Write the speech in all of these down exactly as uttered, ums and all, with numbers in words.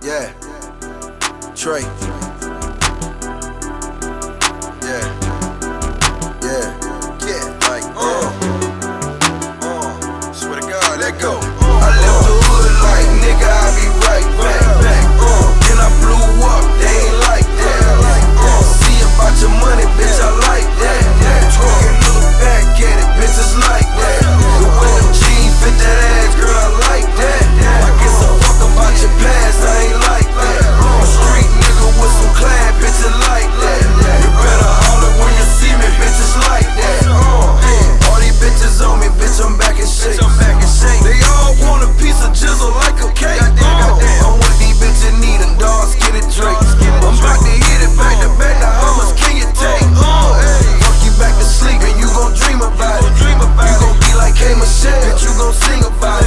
Yeah. Trey. Yeah. Yeah. Yeah. Like, uh. Uh. Swear to God, let go. I left the hood like, nigga, I be right back. back. Uh. Then I blew up, they ain't like that. Uh. See about your money, bitch, I like that. Talking, look back at it, bitches like that. The way them jeans fit that ass, girl, I like that. I guess a fuck about your past, I ain't like that. Street nigga with some clad, bitches like that. You better holler when you see me, bitches like that. All these bitches on me, bitch, I'm back in shape. They all want a piece of jizzle like a cake. I'm what these bitches need, a dog skinny Drake. I'm about to hit it back to back, now how much can you take? Fuck you back to sleep and you gon' dream about it. You gon' be like K. Michelle, bitch, you gon' sing about it.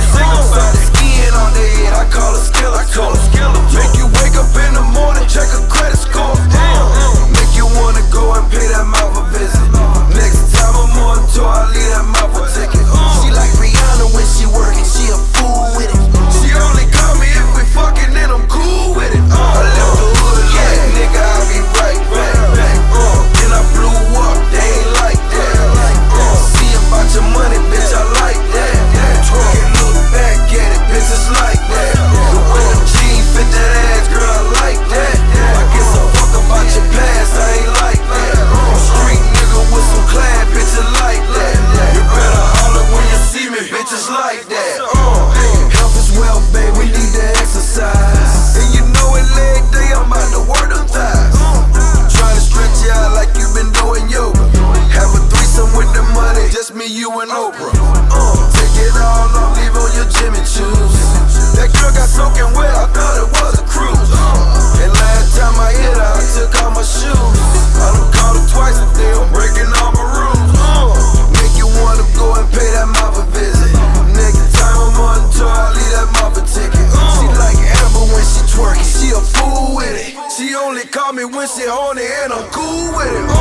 Skiing on their head, I call it skeleton. Make you wake up in the morning, check a credit score. Make you wanna go and pay that mouth a visit. Next time I'm on tour, I leave that mouth a ticket. She like Rihanna when she working, she a fool with it. She only call me if we fucking, then I'm cool with it. I left the hood like, nigga, I be right back. Uh, then I blew up, they ain't like that. Uh, see about your money, bitch, I like that. Talking, look back at it, bitches like that. The way them jeans fit that ass, girl, I like that. I guess a fuck about your past, I ain't like that. Street nigga with some clad, bitches like that. You better holler when you see me, bitches like that. Uh, health is wealth, baby, we need to exercise. And you know it leg day, I'm about to work them thighs. Trying to stretch you out like you been doing yoga. Have a threesome with the money, just me, you, and Oprah. Uh, take it all off, leave on your Jimmy shoes. That girl got soaking wet, I thought it was a cruise. And last time I hit her, I took off my shoes. I done called her twice a day, I'm breaking all my rules. Make you wanna go and pay that mouth a visit. Next time I'm on tour, I leave that mouth a ticket. She like Amber when she twerking, she a fool with it. She only call me when she horny and I'm cool with it.